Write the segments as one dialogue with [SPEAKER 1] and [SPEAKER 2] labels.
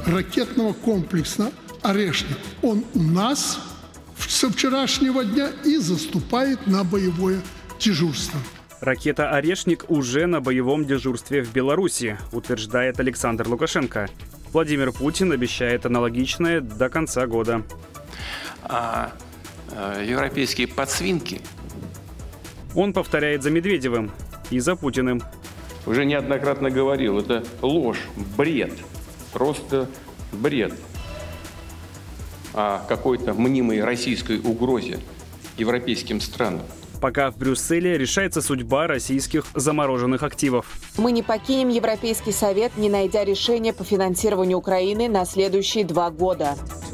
[SPEAKER 1] ракетного комплекса «Орешник». Он у нас со вчерашнего дня и заступает на боевое дежурство.
[SPEAKER 2] Ракета «Орешник» уже на боевом дежурстве в Беларуси, утверждает Александр Лукашенко. Владимир Путин обещает аналогичное до конца года.
[SPEAKER 3] Европейские подсвинки.
[SPEAKER 2] Он повторяет за Медведевым и за Путиным.
[SPEAKER 3] Уже неоднократно говорил, это ложь, бред, просто бред о какой-то мнимой российской угрозе европейским странам.
[SPEAKER 2] Пока в Брюсселе решается судьба российских замороженных активов.
[SPEAKER 4] Мы не покинем Европейский совет, не найдя решения по финансированию Украины на следующие 2 года.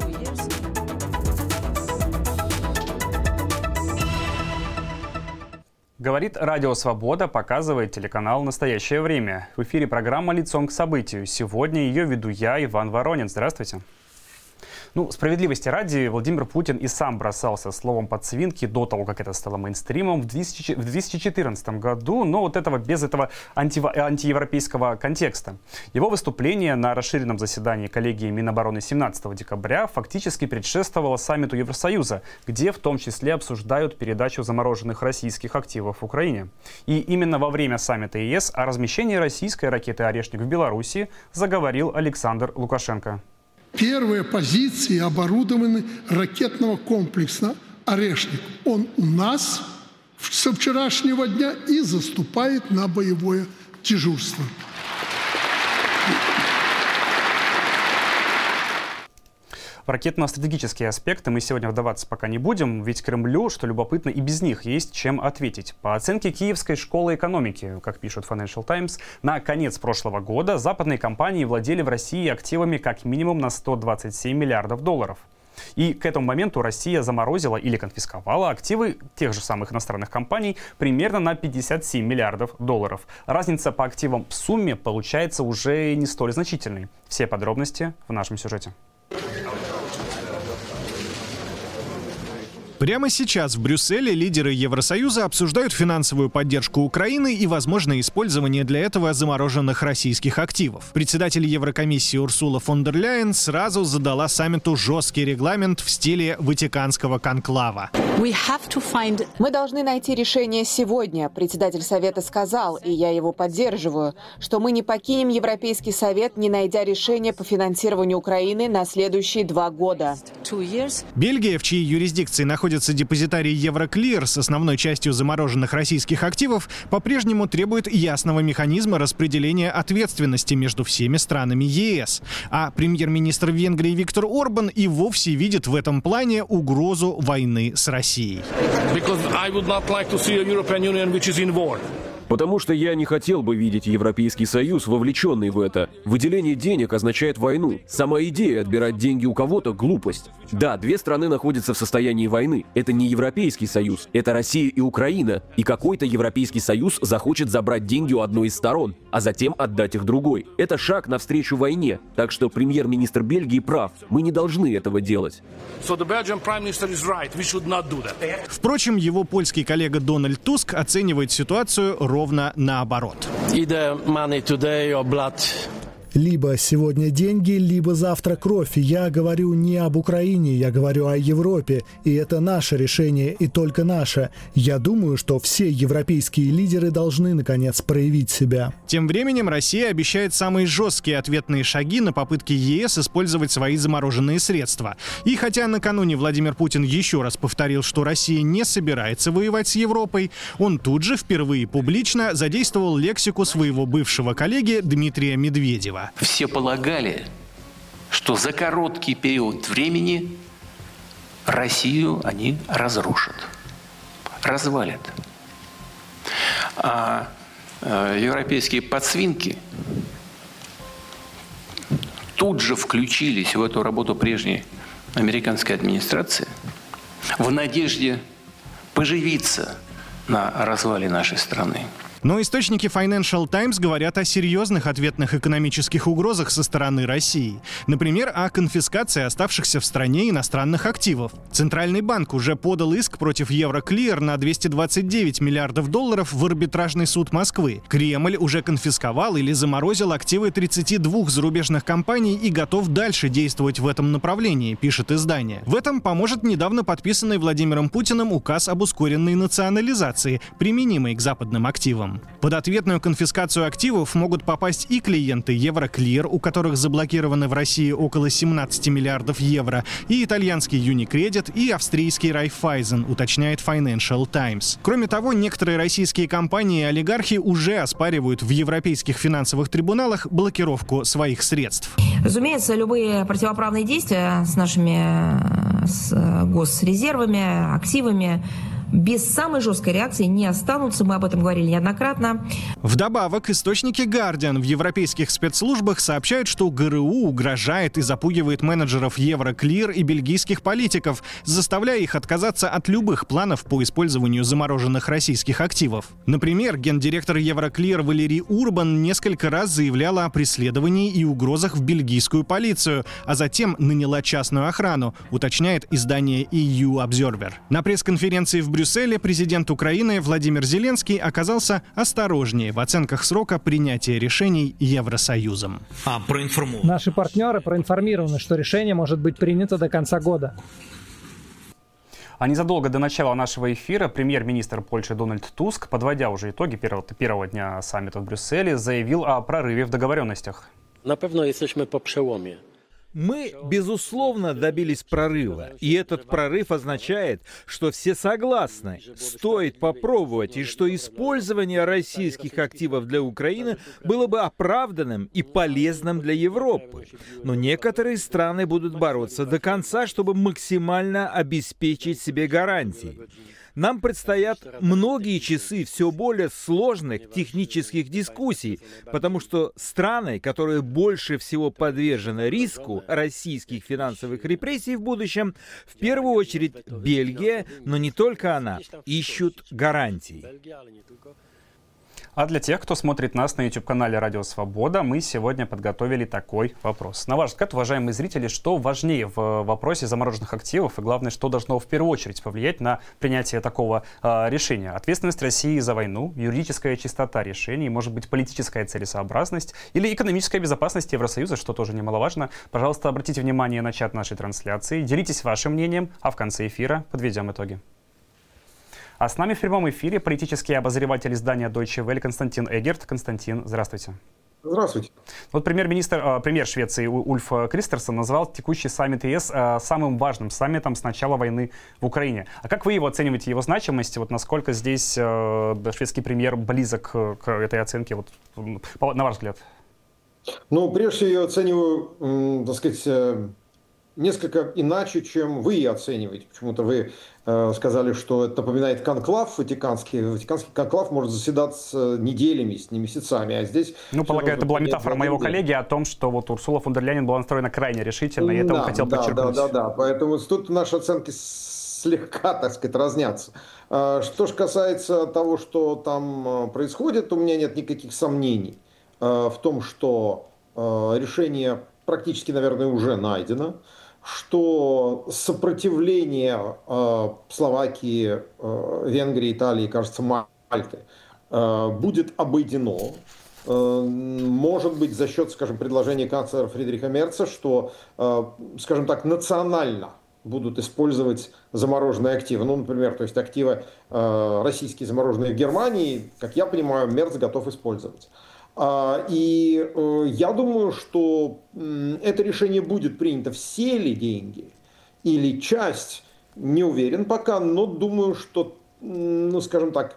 [SPEAKER 2] Говорит Радио Свобода, показывает телеканал «Настоящее время». В эфире программа «Лицом к событию». Сегодня ее веду я, Иван Воронин. Здравствуйте. Справедливости ради, Владимир Путин и сам бросался словом подсвинки до того, как это стало мейнстримом в 2014 году, но без этого антиевропейского контекста. Его выступление на расширенном заседании коллегии Минобороны 17 декабря фактически предшествовало саммиту Евросоюза, где в том числе обсуждают передачу замороженных российских активов в Украине. И именно во время саммита ЕС о размещении российской ракеты «Орешник» в Беларуси заговорил Александр Лукашенко.
[SPEAKER 1] Первые позиции оборудованы ракетного комплекса «Орешник». Он у нас со вчерашнего дня и заступает на боевое дежурство.
[SPEAKER 2] В ракетно-стратегические аспекты мы сегодня вдаваться пока не будем, ведь Кремлю, что любопытно, и без них есть чем ответить. По оценке Киевской школы экономики, как пишет Financial Times, на конец прошлого года западные компании владели в России активами как минимум на 127 миллиардов долларов. И к этому моменту Россия заморозила или конфисковала активы тех же самых иностранных компаний примерно на 57 миллиардов долларов. Разница по активам в сумме получается уже не столь значительной. Все подробности в нашем сюжете.
[SPEAKER 5] Прямо сейчас в Брюсселе лидеры Евросоюза обсуждают финансовую поддержку Украины и возможное использование для этого замороженных российских активов. Председатель Еврокомиссии Урсула фон дер Ляйен сразу задала саммиту жесткий регламент в стиле ватиканского конклава.
[SPEAKER 4] Мы должны найти решение сегодня. Председатель Совета сказал, и я его поддерживаю, что мы не покинем Европейский Совет, не найдя решения по финансированию Украины на следующие 2 года.
[SPEAKER 5] Бельгия, в чьей юрисдикции находится депозитарий Евроклир с основной частью замороженных российских активов, по-прежнему требует ясного механизма распределения ответственности между всеми странами ЕС. А премьер-министр Венгрии Виктор Орбан и вовсе видит в этом плане угрозу войны с Россией.
[SPEAKER 6] Потому что я не хотел бы видеть Европейский Союз вовлеченный в это. Выделение денег означает войну. Сама идея отбирать деньги у кого-то – глупость. Да, 2 страны находятся в состоянии войны. Это не Европейский Союз, это Россия и Украина. И какой-то Европейский Союз захочет забрать деньги у одной из сторон, а затем отдать их другой. Это шаг навстречу войне. Так что премьер-министр Бельгии прав. Мы не должны этого делать.
[SPEAKER 5] Впрочем, его польский коллега Дональд Туск оценивает ситуацию ровно наоборот.
[SPEAKER 7] Либо сегодня деньги, либо завтра кровь. Я говорю не об Украине, я говорю о Европе. И это наше решение, и только наше. Я думаю, что все европейские лидеры должны, наконец, проявить себя.
[SPEAKER 5] Тем временем Россия обещает самые жесткие ответные шаги на попытки ЕС использовать свои замороженные средства. И хотя накануне Владимир Путин еще раз повторил, что Россия не собирается воевать с Европой, он тут же впервые публично задействовал лексику своего бывшего коллеги Дмитрия Медведева.
[SPEAKER 3] Все полагали, что за короткий период времени Россию они разрушат, развалят. А европейские подсвинки тут же включились в эту работу прежней американской администрации в надежде поживиться на развале нашей страны.
[SPEAKER 5] Но источники Financial Times говорят о серьезных ответных экономических угрозах со стороны России. Например, о конфискации оставшихся в стране иностранных активов. Центральный банк уже подал иск против Евроклир на 229 миллиардов долларов в арбитражный суд Москвы. Кремль уже конфисковал или заморозил активы 32 зарубежных компаний и готов дальше действовать в этом направлении, пишет издание. В этом поможет недавно подписанный Владимиром Путиным указ об ускоренной национализации, применимой к западным активам. Под ответную конфискацию активов могут попасть и клиенты Евроклир, у которых заблокированы в России около 17 миллиардов евро, и итальянский Unicredit, и австрийский Raiffeisen, уточняет Financial Times. Кроме того, некоторые российские компании и олигархи уже оспаривают в европейских финансовых трибуналах блокировку своих средств.
[SPEAKER 8] Разумеется, любые противоправные действия с нашими госрезервами, активами без самой жесткой реакции не останутся. Мы об этом говорили неоднократно.
[SPEAKER 5] Вдобавок, источники Guardian в европейских спецслужбах сообщают, что ГРУ угрожает и запугивает менеджеров Евроклир и бельгийских политиков, заставляя их отказаться от любых планов по использованию замороженных российских активов. Например, гендиректор Евроклир Валерий Урбан несколько раз заявляла о преследовании и угрозах в бельгийскую полицию, а затем наняла частную охрану, уточняет издание EU Observer. На пресс-конференции в Брюсселе президент Украины Владимир Зеленский оказался осторожнее в оценках срока принятия решений Евросоюзом.
[SPEAKER 9] Наши партнеры проинформированы, что решение может быть принято до конца года.
[SPEAKER 2] А незадолго до начала нашего эфира премьер-министр Польши Дональд Туск, подводя уже итоги первого дня саммита в Брюсселе, заявил о прорыве в договоренностях.
[SPEAKER 10] Мы, безусловно, добились прорыва, и этот прорыв означает, что все согласны, стоит попробовать, и что использование российских активов для Украины было бы оправданным и полезным для Европы. Но некоторые страны будут бороться до конца, чтобы максимально обеспечить себе гарантии. Нам предстоят многие часы все более сложных технических дискуссий, потому что страны, которые больше всего подвержены риску российских финансовых репрессий в будущем, в первую очередь Бельгия, но не только она, ищут гарантий.
[SPEAKER 2] А для тех, кто смотрит нас на YouTube-канале «Радио Свобода», мы сегодня подготовили такой вопрос. На ваш взгляд, уважаемые зрители, что важнее в вопросе замороженных активов? И главное, что должно в первую очередь повлиять на принятие такого решения? Ответственность России за войну, юридическая чистота решений, может быть, политическая целесообразность или экономическая безопасность Евросоюза, что тоже немаловажно. Пожалуйста, обратите внимание на чат нашей трансляции, делитесь вашим мнением, а в конце эфира подведем итоги. А с нами в прямом эфире политический обозреватель издания Deutsche Welle Константин Эггерт. Константин, здравствуйте.
[SPEAKER 11] Здравствуйте.
[SPEAKER 2] Вот премьер Швеции Ульф Кристерсон назвал текущий саммит ЕС самым важным саммитом с начала войны в Украине. А как вы его оцениваете, его значимость? Вот насколько здесь шведский премьер близок к этой оценке, вот, на ваш взгляд?
[SPEAKER 11] Ну, прежде всего, я оцениваю, так сказать, несколько иначе, чем вы ее оцениваете. Почему-то вы сказали, что это напоминает конклав ватиканский. Ватиканский конклав может заседать неделями, не месяцами, а здесь...
[SPEAKER 2] Ну, полагаю, это была метафора моего коллеги о том, что вот Урсула фон дер Ляйен была настроена крайне решительно, и это он хотел подчеркнуть.
[SPEAKER 11] Да. Поэтому тут наши оценки слегка, так сказать, разнятся. Что же касается того, что там происходит, у меня нет никаких сомнений в том, что решение практически, наверное, уже найдено, что сопротивление Словакии, Венгрии, Италии, кажется, Мальты будет обойдено. Может быть, за счет, скажем, предложения канцлера Фридриха Мерца, что, скажем так, национально будут использовать замороженные активы. Ну, например, то есть активы российские, замороженные в Германии, как я понимаю, Мерц готов использовать. И я думаю, что это решение будет принято. Все ли деньги или часть, не уверен пока, но думаю, что, ну, скажем так,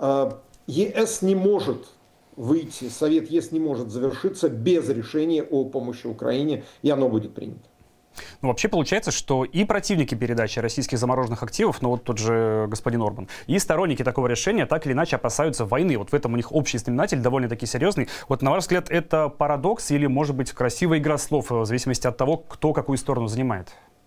[SPEAKER 11] ЕС не может выйти, Совет ЕС не может завершиться без решения о помощи Украине, и оно будет принято.
[SPEAKER 2] Ну, вообще получается, что и противники передачи российских замороженных активов, ну вот тот же господин Орбан, и сторонники такого решения так или иначе опасаются войны. Вот в этом у них общий знаменатель довольно-таки серьезный. Вот на ваш взгляд, это парадокс или, может быть, красивая игра слов, в зависимости от того, кто какую сторону занимает?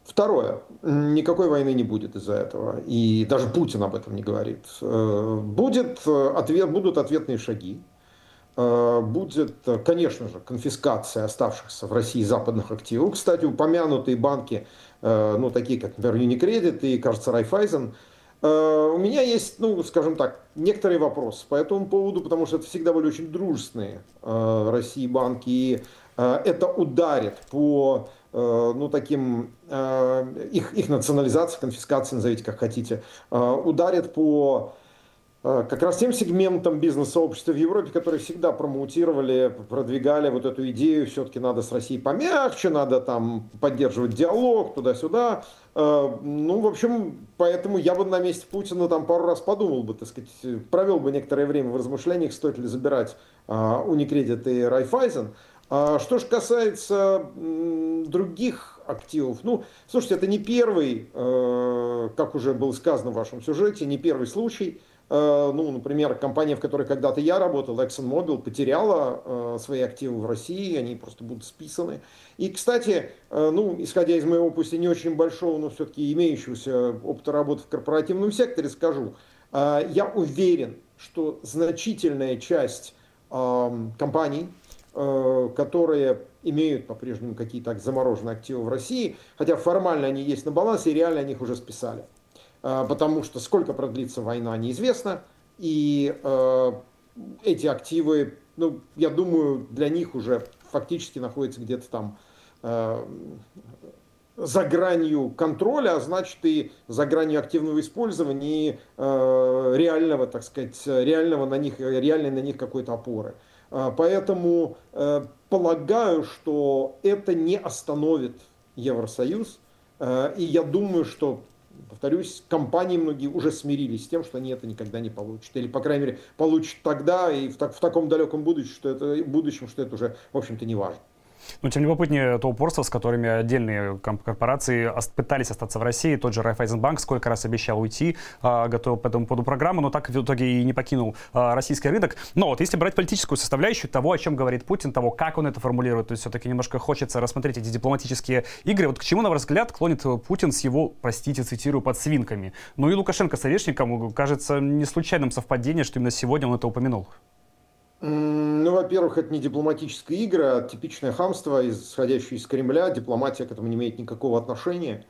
[SPEAKER 11] Второе. Никакой войны не будет из-за этого. И даже Путин об этом не говорит. Будут ответные шаги. Будет, конечно же, конфискация оставшихся в России западных активов. Кстати, упомянутые банки, ну, такие как, например, Unicredit и, кажется, Raiffeisen. У меня есть, ну, скажем так, некоторые вопросы по этому поводу, потому что это всегда были очень дружественные России банки. И это ударит по, ну, таким, их национализации, конфискации, назовите как хотите, ударит по как раз тем сегментам бизнес-сообщества в Европе, которые всегда промоутировали, продвигали вот эту идею, все-таки надо с Россией помягче, надо там поддерживать диалог туда-сюда. Ну, в общем, поэтому я бы на месте Путина там пару раз подумал бы, так сказать, провел бы некоторое время в размышлениях, стоит ли забирать Unicredit и Raiffeisen. Что же касается других активов, ну, слушайте, это не первый, как уже было сказано в вашем сюжете, не первый случай. Ну, например, компания, в которой когда-то я работал, ExxonMobil, потеряла свои активы в России, они просто будут списаны. И, кстати, ну, исходя из моего, пусть и не очень большого, но все-таки имеющегося опыта работы в корпоративном секторе, скажу, я уверен, что значительная часть компаний, которые имеют по-прежнему какие-то замороженные активы в России, хотя формально они есть на балансе, и реально они их уже списали. Потому что сколько продлится война, неизвестно. И эти активы, ну, я думаю, для них уже фактически находятся где-то там за гранью контроля, а значит и за гранью активного использования и реального, так сказать, реальной на них какой-то опоры. Поэтому полагаю, что это не остановит Евросоюз. И я думаю, что, повторюсь, компании многие уже смирились с тем, что они это никогда не получат. Или, по крайней мере, получат тогда и в таком далеком будущем, что это уже, в общем-то, не важно.
[SPEAKER 2] Но тем любопытнее то упорство, с которыми отдельные корпорации пытались остаться в России. Тот же Райффайзенбанк сколько раз обещал уйти, готовил по этому поводу программу, но так в итоге и не покинул российский рынок. Но вот если брать политическую составляющую того, о чем говорит Путин, того, как он это формулирует, то есть все-таки немножко хочется рассмотреть эти дипломатические игры. Вот к чему, на ваш взгляд, клонит Путин с его, простите, цитирую, подсвинками? Ну и Лукашенко с Орешником, кажется, не случайным совпадением, что именно сегодня он это упомянул.
[SPEAKER 11] Ну, во-первых, это не дипломатическая игра, а типичное хамство, исходящее из Кремля. Дипломатия к этому не имеет никакого отношения.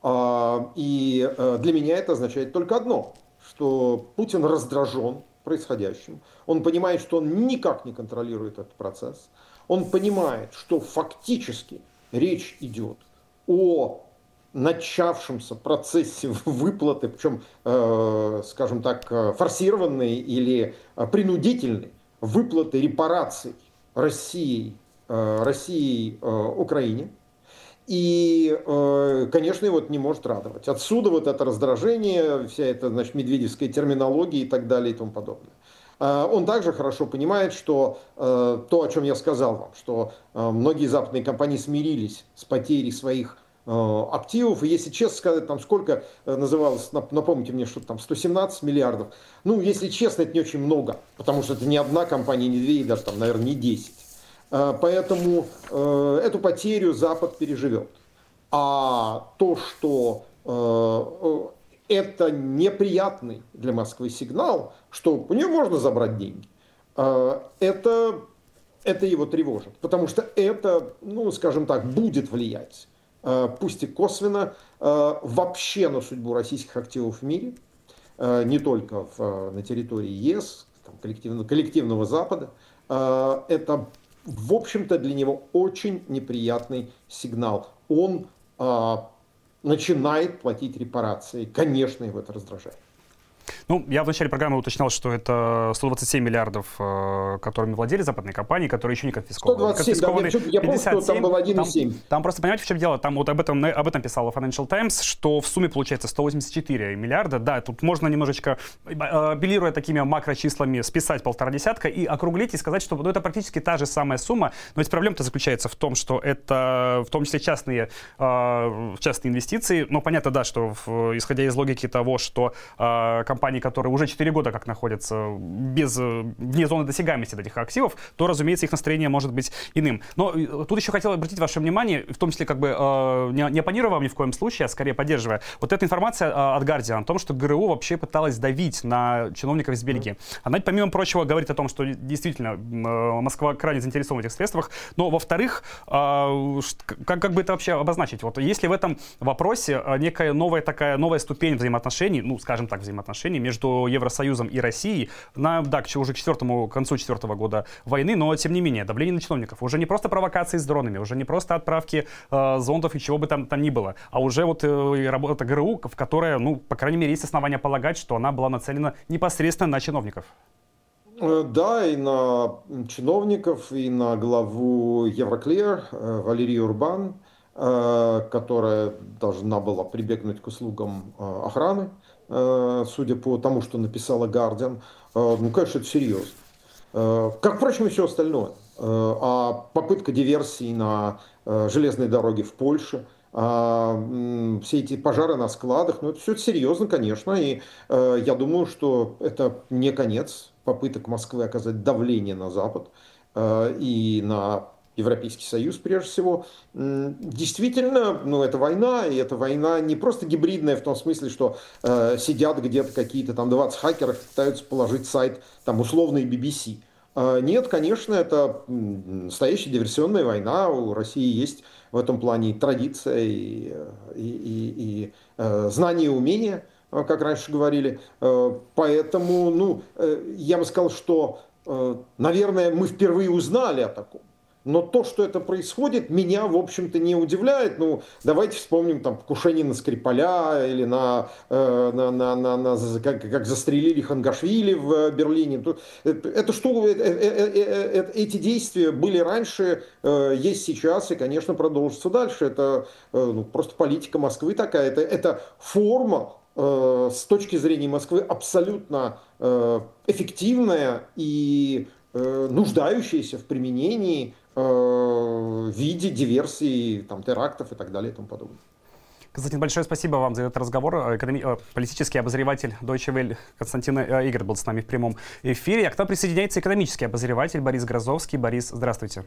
[SPEAKER 11] И для меня это означает только одно, что Путин раздражен происходящим. Он понимает, что он никак не контролирует этот процесс. Он понимает, что фактически речь идет о начавшемся процессе выплаты, причем, скажем так, форсированной или принудительной, выплаты репараций России Украине. И, конечно, его это не может радовать. Отсюда вот это раздражение, вся эта, значит, медведевская терминология и так далее и тому подобное. Он также хорошо понимает, что то, о чем я сказал вам, что многие западные компании смирились с потерей своих активов, и если честно сказать, там сколько называлось, напомните мне, что там 117 миллиардов, ну, если честно, это не очень много, потому что это не одна компания, не две, и даже там, наверное, не 10. Поэтому эту потерю Запад переживет. А то, что это неприятный для Москвы сигнал, что у нее можно забрать деньги, это его тревожит, потому что это, ну, скажем так, будет влиять, пусть и косвенно, вообще на судьбу российских активов в мире, не только на территории ЕС, там, коллективного Запада. Это, в общем-то, для него очень неприятный сигнал. Он начинает платить репарации. Конечно, его это раздражает.
[SPEAKER 2] Ну, я в начале программы уточнял, что это 127 миллиардов, которыми владели западные компании, которые еще не конфискованы.
[SPEAKER 11] 127, да, я помню, что там был 1,7.
[SPEAKER 2] Там просто, понимаете, в чем дело? Там вот об этом писала Financial Times, что в сумме получается 184 миллиарда. Да, тут можно немножечко, апеллируя такими макрочислами, списать 1,5 и округлить и сказать, что ну, это практически та же самая сумма. Но ведь проблема-то заключается в том, что это в том числе частные инвестиции. Но понятно, да, что исходя из логики того, что компания компаний, которые уже 4 года как находятся вне зоны досягаемости этих активов, то, разумеется, их настроение может быть иным. Но тут еще хотел обратить ваше внимание, в том числе как бы не оппонируя вам ни в коем случае, а скорее поддерживая. Вот эта информация от Guardian о том, что ГРУ вообще пыталась давить на чиновников из Бельгии. Она, помимо прочего, говорит о том, что действительно Москва крайне заинтересована в этих средствах. Но, во-вторых, как бы это вообще обозначить? Вот если в этом вопросе некая новая ступень взаимоотношений, ну, скажем так, взаимоотношений между Евросоюзом и Россией уже к концу 4-го года войны, но, тем не менее, давление на чиновников. Уже не просто провокации с дронами, уже не просто отправки зондов и чего бы там ни было, а уже вот работа ГРУ, в которой, ну, по крайней мере, есть основания полагать, что она была нацелена непосредственно на чиновников.
[SPEAKER 11] Да, и на чиновников, и на главу Евроклир Валерию Урбан, которая должна была прибегнуть к услугам охраны, судя по тому, что написала Guardian. Ну, конечно, это серьезно. Как, впрочем, и все остальное. А попытка диверсии на железной дороге в Польше, все эти пожары на складах, ну, это все серьезно, конечно. И я думаю, что это не конец попыток Москвы оказать давление на Запад и на Европейский Союз, прежде всего. Действительно, ну, это война, и эта война не просто гибридная в том смысле, что сидят где-то какие-то там 20 хакеров и пытаются положить сайт там условный BBC. Нет, конечно, это настоящая диверсионная война. У России есть в этом плане и традиция, и знания и умения, как раньше говорили. Поэтому, ну, я бы сказал, что, наверное, мы впервые узнали о таком. Но то, что это происходит, меня, в общем-то, не удивляет. Ну, давайте вспомним там покушение на Скрипаля или как застрелили Хангашвили в Берлине. Эти действия были раньше, есть сейчас и, конечно, продолжатся дальше. Это просто политика Москвы такая. Это форма, с точки зрения Москвы, абсолютно эффективная и нуждающаяся в применении в виде диверсий, там, терактов и так далее и тому подобное.
[SPEAKER 2] Константин, большое спасибо вам за этот разговор. Политический обозреватель Deutsche Welle Константин Игорь был с нами в прямом эфире. А к нам присоединяется экономический обозреватель Борис Грозовский. Борис, здравствуйте.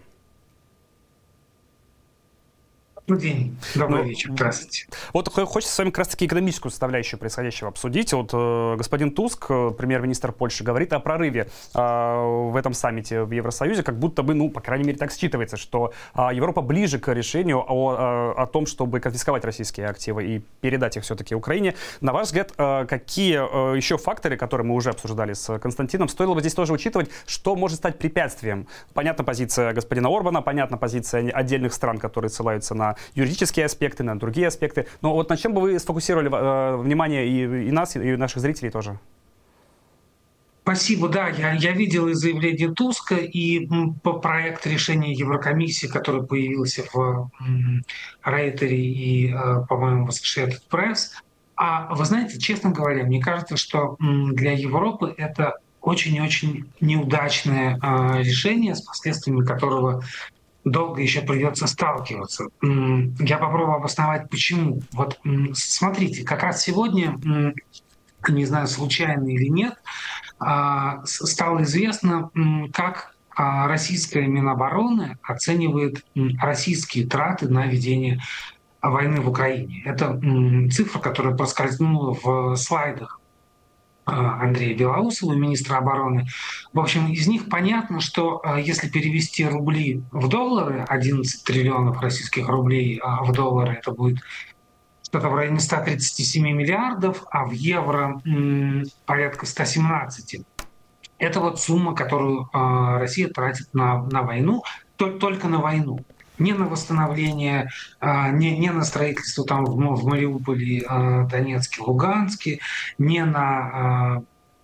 [SPEAKER 12] Добрый день, добрый вечер, здравствуйте.
[SPEAKER 2] Вот хочется с вами как раз-таки экономическую составляющую происходящего обсудить. Вот господин Туск, премьер-министр Польши, говорит о прорыве в этом саммите в Евросоюзе, как будто бы, ну, по крайней мере, так считывается, что Европа ближе к решению о том, чтобы конфисковать российские активы и передать их все-таки Украине. На ваш взгляд, какие еще факторы, которые мы уже обсуждали с Константином, стоило бы здесь тоже учитывать, что может стать препятствием? Понятна позиция господина Орбана, понятна позиция отдельных стран, которые ссылаются на юридические аспекты, на другие аспекты. Но вот на чем бы вы сфокусировали внимание и нас, и наших зрителей тоже?
[SPEAKER 12] Спасибо, да, я видел и заявление Туска, и проект решения Еврокомиссии, который появился в Рейтере и, по-моему, в Associated Press. А вы знаете, честно говоря, мне кажется, что для Европы это очень и очень неудачное решение, с последствиями которого долго еще придется сталкиваться. Я попробую обосновать, почему. Вот смотрите, как раз сегодня, не знаю, случайно или нет, стало известно, как российская Минобороны оценивает российские траты на ведение войны в Украине. Это цифра, которая проскользнула в слайдах Андрея Белоусова, министра обороны. В общем, из них понятно, что если перевести рубли в доллары, 11 триллионов российских рублей в доллары, это будет что-то в районе 137 миллиардов, а в евро порядка 117. Это вот сумма, которую Россия тратит на войну, только на войну. Не на восстановление, не на строительство там в Мариуполе, Донецке, Луганске, не на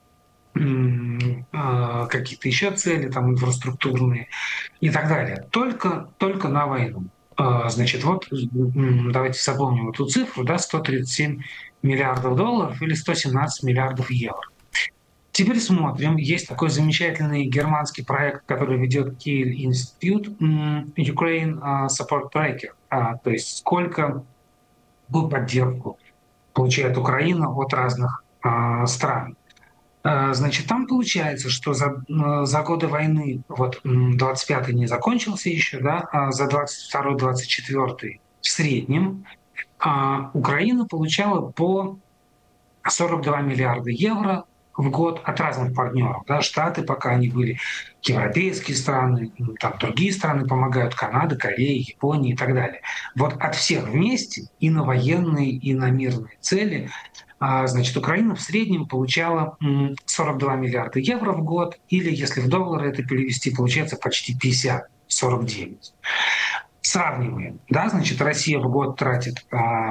[SPEAKER 12] какие-то еще цели там инфраструктурные и так далее. Только на войну. Значит, вот давайте запомним эту цифру, да, 137 миллиардов долларов или 117 миллиардов евро. Теперь смотрим. Есть такой замечательный германский проект, который ведет Kiel Institute, Ukraine Support Tracker. То есть сколько поддержку получает Украина от разных стран. Значит, там получается, что за годы войны, вот 25-й не закончился еще, да, а за 22-24 в среднем Украина получала по 42 миллиарда евро в год от разных партнеров. Да, Штаты, пока они были, европейские страны, там другие страны помогают, Канада, Корея, Япония и так далее. Вот от всех вместе, и на военные, и на мирные цели, значит, Украина в среднем получала 42 миллиарда евро в год, или если в доллары это перевести, получается почти 50, 49. Сравниваем. Да, значит, Россия в год тратит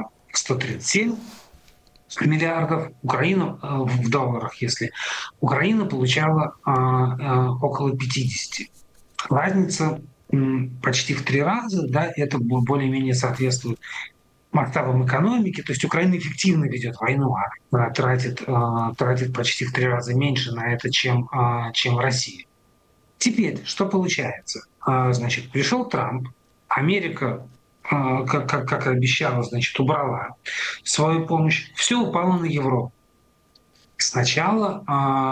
[SPEAKER 12] 137 миллиардов, Украина в долларах, если Украина получала около 50. Разница почти в 3 раза, да, это более-менее соответствует масштабам экономики, то есть Украина эффективно ведет войну, тратит почти в 3 раза меньше на это, чем Россия. Теперь, что получается? Значит, пришел Трамп, Америка, как и обещала, значит, убрала свою помощь, все упало на Европу. Сначала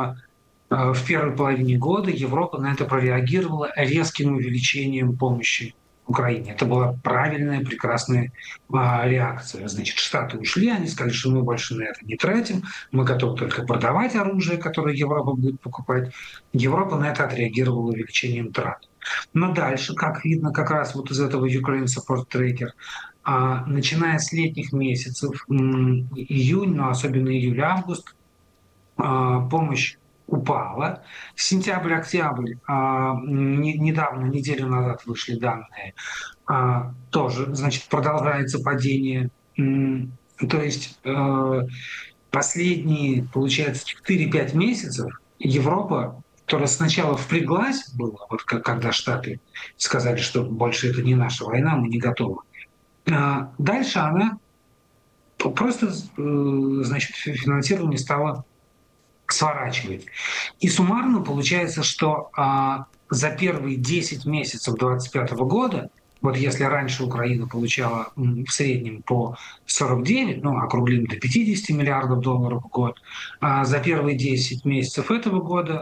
[SPEAKER 12] в первой половине года Европа на это прореагировала резким увеличением помощи Украине. Это была правильная, прекрасная реакция. Значит, Штаты ушли, они сказали, что мы больше на это не тратим, мы готовы только продавать оружие, которое Европа будет покупать. Европа на это отреагировала увеличением трат. Но дальше, как видно, как раз вот из этого Ukraine Support Tracker, начиная с летних месяцев, июнь, но особенно июль-август, помощь упала. Сентябрь-октябрь, недавно, неделю назад вышли данные, тоже, значит, продолжается падение. То есть последние, получается, 4-5 месяцев Европа, которая сначала впряглась была, вот когда Штаты сказали, что больше это не наша война, мы не готовы. Дальше она просто, значит, финансирование стало сворачивать. И суммарно получается, что за первые 10 месяцев 2025 года, вот если раньше Украина получала в среднем по 49, ну, округлим до 50 миллиардов долларов в год, за первые 10 месяцев этого года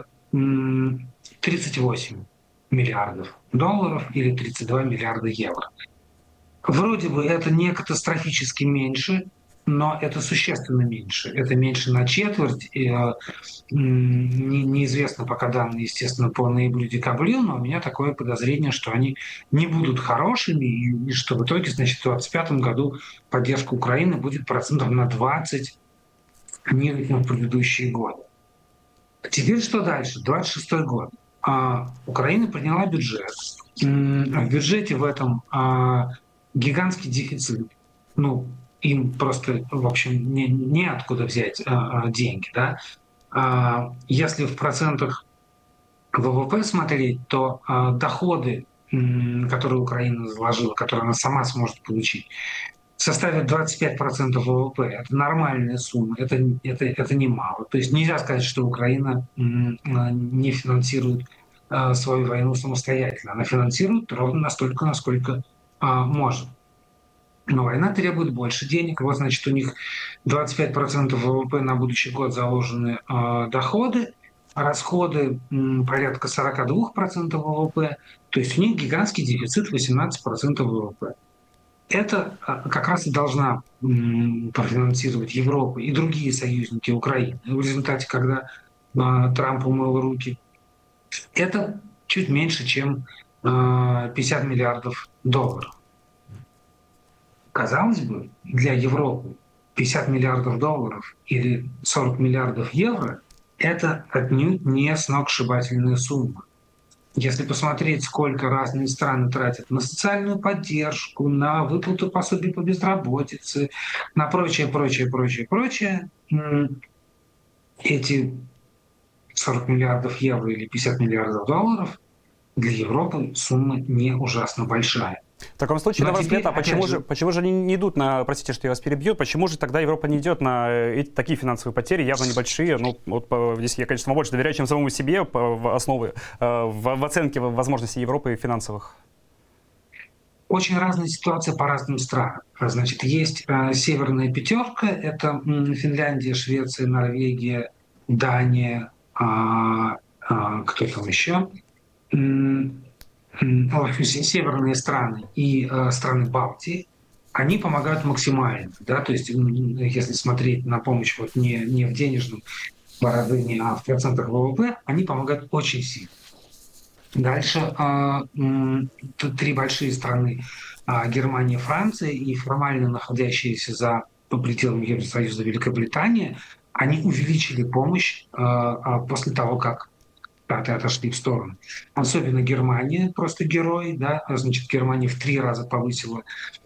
[SPEAKER 12] 38 миллиардов долларов или 32 миллиарда евро. Вроде бы это не катастрофически меньше, но это существенно меньше. Это меньше на четверть. И, неизвестно пока данные, естественно, по ноябрю-декабрю, но у меня такое подозрение, что они не будут хорошими, и что в итоге, значит, в 2025 году поддержка Украины будет процентов на 20 ниже, чем в предыдущие годы. Теперь что дальше? 26 год. Украина приняла бюджет. В бюджете в этом гигантский дефицит. Ну, им просто, в общем, неоткуда взять деньги. Да? Если в процентах ВВП смотреть, то доходы, которые Украина заложила, которые она сама сможет получить, составят 25% ВВП. Это нормальная сумма, это немало. То есть нельзя сказать, что Украина не финансирует свою войну самостоятельно. Она финансирует ровно настолько, насколько может. Но война требует больше денег. Вот, значит, у них 25% ВВП на будущий год заложены доходы, расходы порядка 42% ВВП. То есть у них гигантский дефицит 18% ВВП. Это как раз и должна профинансировать Европа и другие союзники Украины. В результате, когда Трамп умыл руки, это чуть меньше, чем 50 миллиардов долларов. Казалось бы, для Европы 50 миллиардов долларов или 40 миллиардов евро – это отнюдь не сногсшибательная сумма. Если посмотреть, сколько разные страны тратят на социальную поддержку, на выплату пособий по безработице, на прочее, эти 40 миллиардов евро или 50 миллиардов долларов для Европы сумма не ужасно большая.
[SPEAKER 2] В таком случае, на ваш взгляд, почему же они не идут на, простите, что я вас перебью, почему же тогда Европа не идет на такие финансовые потери, явно небольшие? Ну, вот здесь я, конечно, больше доверяю, чем самому себе в оценке возможностей Европы финансовых.
[SPEAKER 12] Очень разная ситуация по разным странам. Значит, есть северная пятерка, это Финляндия, Швеция, Норвегия, Дания, кто там еще? Северные страны и страны Балтии, они помогают максимально, да, то есть если смотреть на помощь вот не в денежном выражении, а в процентах ВВП, они помогают очень сильно. Дальше три большие страны, Германия, Франция и формально находящиеся за пределами Евросоюза Великобритания, они увеличили помощь после того, как Штаты отошли в сторону. Особенно Германия, просто герой, да, значит, Германия в 3 раза повысила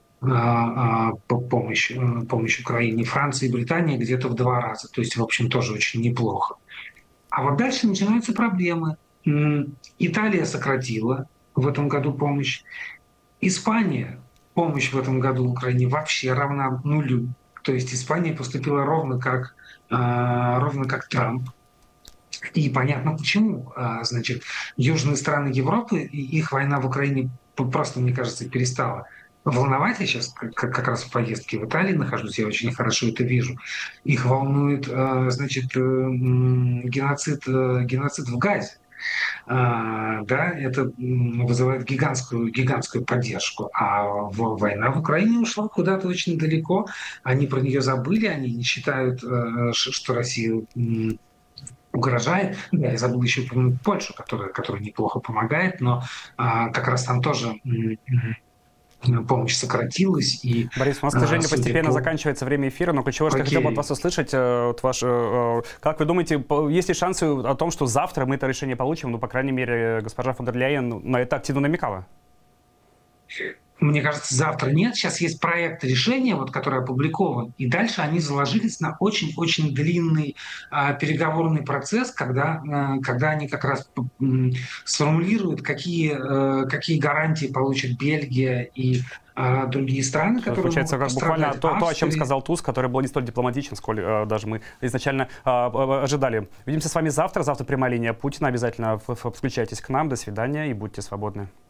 [SPEAKER 12] помощь Украине, Франция и Британия где-то в 2 раза, то есть, в общем, тоже очень неплохо. А вот дальше начинаются проблемы. Италия сократила в этом году помощь. Испания, помощь в этом году Украине вообще равна нулю. То есть Испания поступила ровно как Трамп. И понятно почему. Значит, южные страны Европы, их война в Украине просто, мне кажется, перестала волновать. Я сейчас как раз в поездке в Италии нахожусь, я очень хорошо это вижу. Их волнует, значит, геноцид в Газе. Да, это вызывает гигантскую поддержку. А война в Украине ушла куда-то очень далеко. Они про нее забыли, они не считают, что Россия угрожает. Да, я забыл еще упомянуть Польшу, которая неплохо помогает, но как раз там тоже помощь сократилась. И,
[SPEAKER 2] Борис, у нас, к сожалению, постепенно заканчивается время эфира, но ключевое, что я хотел бы от вас услышать, как вы думаете, есть ли шансы о том, что завтра мы это решение получим? Ну, по крайней мере, госпожа фон дер Ляйен на это активно намекала.
[SPEAKER 12] Мне кажется, завтра нет. Сейчас есть проект решения, вот, который опубликован, и дальше они заложились на очень-очень длинный переговорный процесс, когда они как раз сформулируют, какие гарантии получат Бельгия и другие страны, которые
[SPEAKER 2] получается, как буквально то, о чем сказал Туск, который был не столь дипломатичен, сколь даже мы изначально ожидали. Увидимся с вами завтра. Завтра прямая линия Путина. Обязательно подключайтесь к нам. До свидания и будьте свободны.